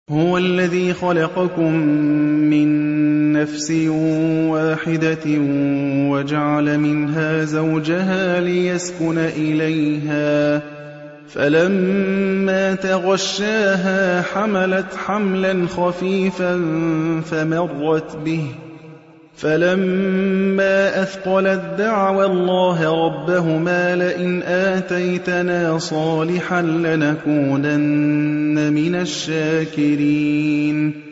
هُوَ الَّذِي خَلَقَكُم مِّن نَّفْسٍ وَاحِدَةٍ وَجَعَلَ مِنْهَا زَوْجَهَا لِيَسْكُنَ إِلَيْهَا ۖ فَلَمَّا تَغَشَّاهَا حَمَلَتْ حَمْلًا خَفِيفًا فَمَرَّتْ بِهِ ۖ فَلَمَّا أَثْقَلَت دَّعَوَا اللَّهَ رَبَّهُمَا لَئِنْ آتَيْتَنَا صَالِحًا لَّنَكُونَنَّ مِنَ الشَّاكِرِينَ